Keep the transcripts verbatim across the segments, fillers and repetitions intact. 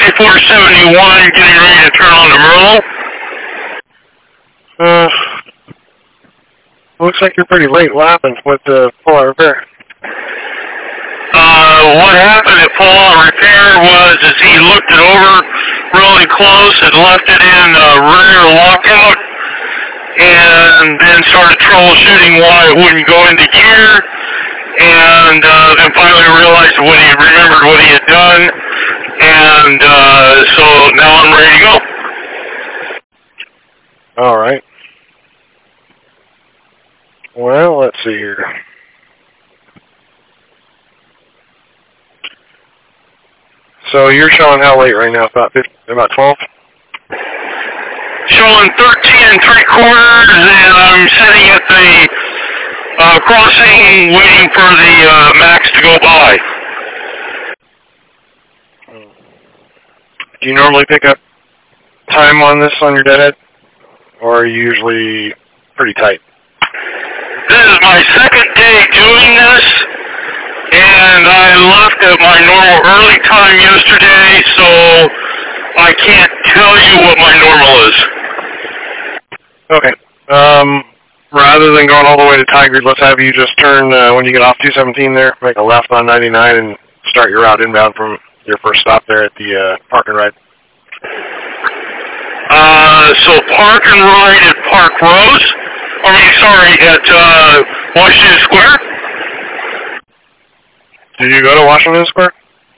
thirty-four seventy-one, getting ready to turn on to Merle. Uh, looks like you're pretty late. What happened with the pull-out repair? Uh, what happened at pull-out repair was is he looked it over really close and left it in uh, rear lockout, and then started troubleshooting why it wouldn't go into gear, and uh, then finally realized what he remembered what he had done, and uh, so now I'm ready to go. All right. Well, let's see here. So you're showing how late right now? About fifty, about twelve? Showing thirteen and three quarters, and I'm sitting at the uh, crossing waiting for the uh, Max to go by. Do you normally pick up time on this on your deadhead? Or are you usually pretty tight? This is my second day doing this, and I left at my normal early time yesterday, so I can't tell you what my normal is. Okay. Um, rather than going all the way to Tigard, let's have you just turn, uh, when you get off two seventeen there, make a left on ninety-nine and start your route inbound from your first stop there at the uh, Park and Ride. Uh, so Park and Ride at Park Rose? I mean, sorry, at uh, Washington Square? Did you go to Washington Square?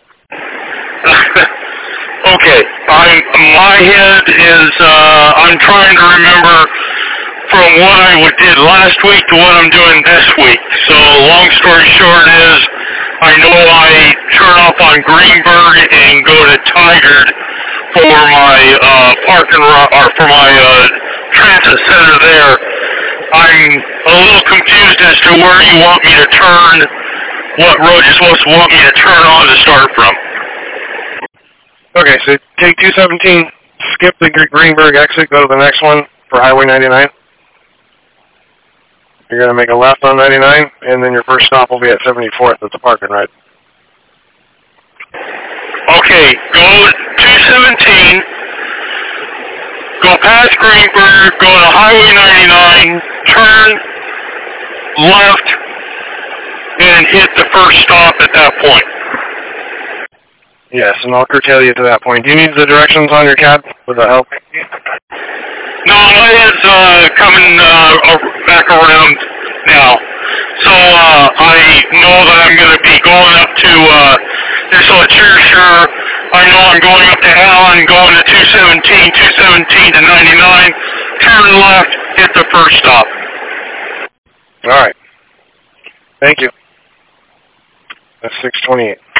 Okay, I'm, my head is, uh, I'm trying to remember from what I did last week to what I'm doing this week. So long story short is, I know I turn off on Greenberg and go to Tigard for my uh, park and or for my uh, transit center there. I'm a little confused as to where you want me to turn, what road you're supposed to want me to turn on to start from. Okay, so take two seventeen, skip the Greenberg exit, go to the next one for Highway ninety-nine. You're going to make a left on ninety-nine, and then your first stop will be at seventy-fourth at the Park and Ride. Okay, go two seventeen, go past Greenberg, go to Highway ninety-nine, turn left, and hit the first stop at that point. Yes, and I'll curtail you to that point. Do you need the directions on your cab? Would that help? No, it is uh, coming uh, back around now. So uh, I know that I'm going to be going up to, uh, just so it's sure, sure, I know I'm going up to Allen, going to two seventeen, two seventeen to ninety-nine, turn left, hit the first stop. All right. Thank you. That's six twenty-eight.